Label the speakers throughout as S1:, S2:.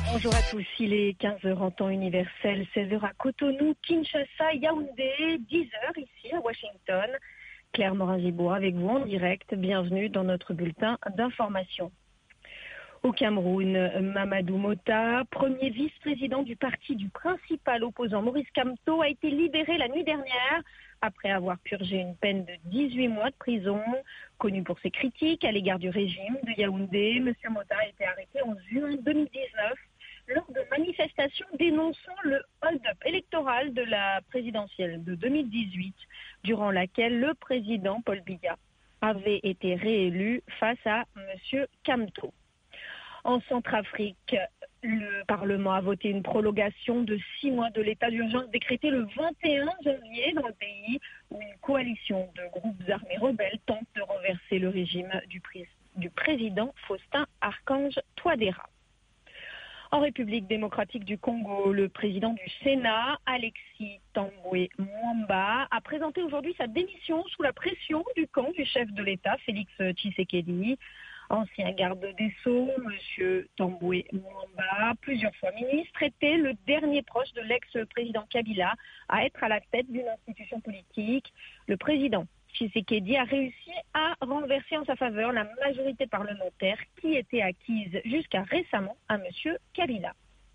S1: Bonjour à tous, il est 15h en temps universel, 16h à Cotonou, Kinshasa, Yaoundé, 10h ici à Washington. Claire Morin-Gibourg avec vous en direct, bienvenue dans notre bulletin d'information. Au Cameroun, Mamadou Mota, premier vice-président du parti du principal opposant Maurice Kamto, a été libéré la nuit dernière après avoir purgé une peine de 18 mois de prison. Connu pour ses critiques à l'égard du régime de Yaoundé, M. Mota a été arrêté en juin 2019 lors de manifestations dénonçant le hold-up électoral de la présidentielle de 2018, durant laquelle le président Paul Biya avait été réélu face à M. Kamto. En Centrafrique, le Parlement a voté une prolongation de 6 mois de l'état d'urgence décrété le 21 janvier dans le pays, où une coalition de groupes armés rebelles tente de renverser le régime du président Faustin Archange Touadéra. En République démocratique du Congo, le président du Sénat, Alexis Tambwe Mwamba, a présenté aujourd'hui sa démission sous la pression du camp du chef de l'État, Félix Tshisekedi. Ancien garde des Sceaux, M. Tambwe Mwamba, plusieurs fois ministre, était le dernier proche de l'ex-président Kabila à être à la tête d'une institution politique. Le président Tshisekedi a réussi à renverser en sa faveur la majorité parlementaire qui était acquise jusqu'à récemment à M. Kabila.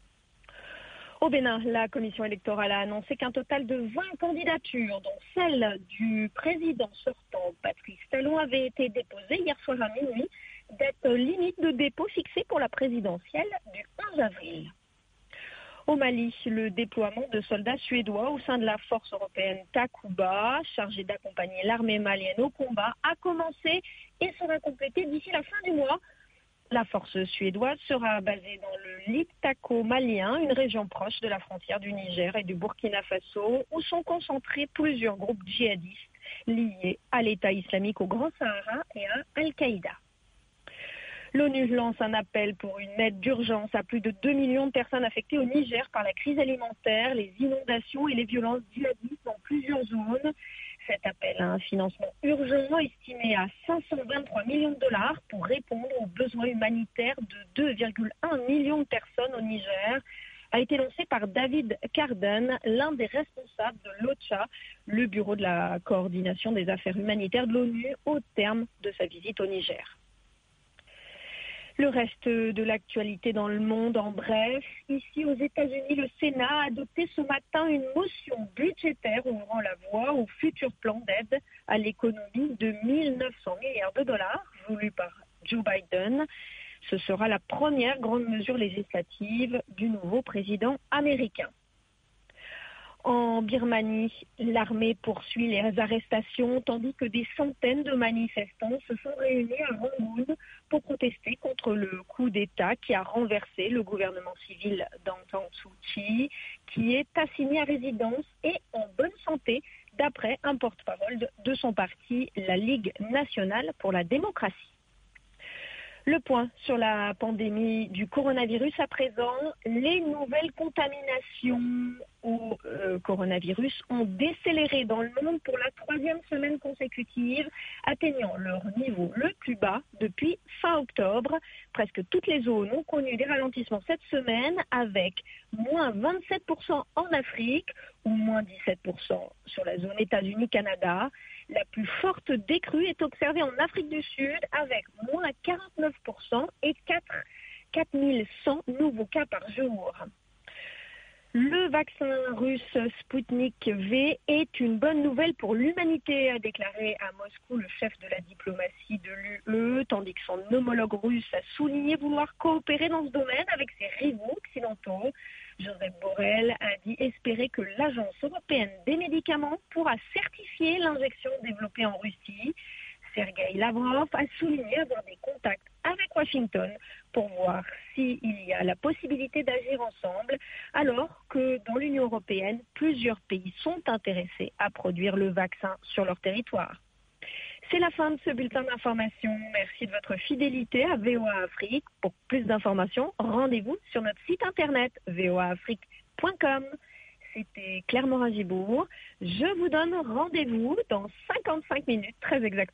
S1: Au Bénin, la commission électorale a annoncé qu'un total de 20 candidatures, dont celle du président sortant Patrice Talon, avait été déposée hier soir à minuit, date limite de dépôt fixée pour la présidentielle du 11 avril. Au Mali, le déploiement de soldats suédois au sein de la force européenne Takuba, chargée d'accompagner l'armée malienne au combat, a commencé et sera complété d'ici la fin du mois. La force suédoise sera basée dans le Liptako malien, une région proche de la frontière du Niger et du Burkina Faso, où sont concentrés plusieurs groupes djihadistes liés à l'État islamique au Grand Sahara et à Al-Qaïda. L'ONU lance un appel pour une aide d'urgence à plus de 2 millions de personnes affectées au Niger par la crise alimentaire, les inondations et les violences djihadistes dans plusieurs zones. Cet appel a un financement urgent estimé à 523 millions de dollars pour répondre aux besoins humanitaires de 2,1 millions de personnes au Niger a été lancé par David Carden, l'un des responsables de l'OCHA, le bureau de la coordination des affaires humanitaires de l'ONU, au terme de sa visite au Niger. Le reste de l'actualité dans le monde, en bref. Ici, aux États-Unis, le Sénat a adopté ce matin une motion budgétaire ouvrant la voie au futur plan d'aide à l'économie de 1 900 milliards de dollars, voulu par Joe Biden. Ce sera la première grande mesure législative du nouveau président américain. En Birmanie, l'armée poursuit les arrestations tandis que des centaines de manifestants se sont réunis à Rangoon pour protester contre le coup d'État qui a renversé le gouvernement civil d'Aung San Suu Kyi, qui est assigné à résidence et en bonne santé, d'après un porte-parole de son parti, la Ligue nationale pour la démocratie. Le point sur la pandémie du coronavirus à présent. Les nouvelles contaminations au coronavirus ont décéléré dans le monde pour la 3e semaine consécutive, atteignant leur niveau le plus bas depuis fin octobre. Presque toutes les zones ont connu des ralentissements cette semaine, avec moins 27% en Afrique ou moins 17% sur la zone États-Unis-Canada. La plus forte décrue est observée en Afrique du Sud avec moins 49% et 4100 nouveaux cas par jour. Le vaccin russe Sputnik V est une bonne nouvelle pour l'humanité, a déclaré à Moscou le chef de la diplomatie de l'UE, tandis que son homologue russe a souligné vouloir coopérer dans ce domaine avec ses rivaux occidentaux. Joseph Borrell a dit espérer que l'Agence européenne des médicaments pourra certifier l'injection développée en Russie. Sergueï Lavrov a souligné avoir des contacts avec Washington pour voir s'il y a la possibilité d'agir ensemble, alors que dans l'Union européenne, plusieurs pays sont intéressés à produire le vaccin sur leur territoire. C'est la fin de ce bulletin d'information. Merci de votre fidélité à VOA Afrique. Pour plus d'informations, rendez-vous sur notre site internet voaafrique.com. C'était Claire Morin-Gibourg. Je vous donne rendez-vous dans 55 minutes, très exactement.